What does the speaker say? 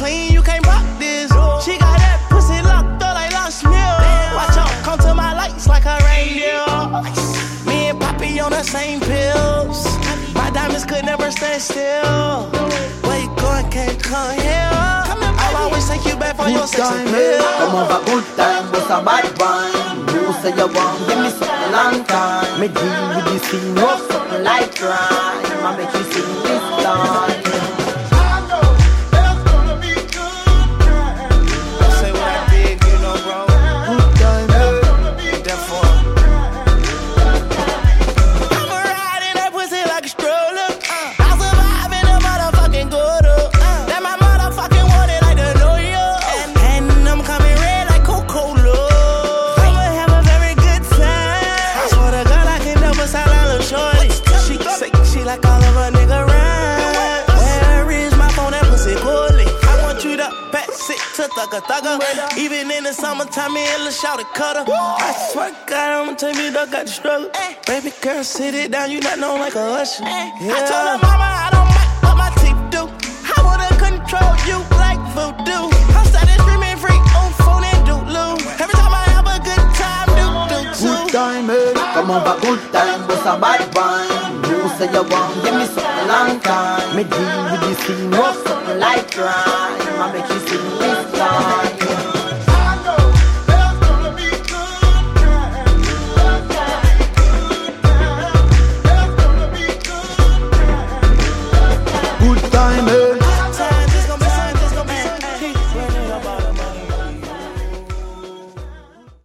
clean, you can't rock this. She got that pussy locked up like Lost Mill. Watch out, come to my lights like a reindeer. Me and Poppy on the same pills. My diamonds could never stand still. Where you going, can't come here. I'll always take you back for your sex appeal. Come over, good time, what's a bad wine? You say you want, give me something long time. Me deal with the scene, rough something like crime. I make you sing this time. Like all of a nigga rhyme. Where is my phone? That pussy coolly. I want you to pass it to thugger. Even in the summertime, me and Lil' Shawty cutter. I swear to God, I'ma tell you, dog got the struggle. Baby girl, sit it down, you not known like a usher. Yeah. I told her mama I don't like what my teeth do. I wanna control you like voodoo. I'm started screaming freak on phone and doodloo. Every time I have a good time, do too. Good time, hey. Come over, good time, what's a bad wine? You say you want, give me something long time. Me deal with the scene, rough something like crime. I make you sing this time.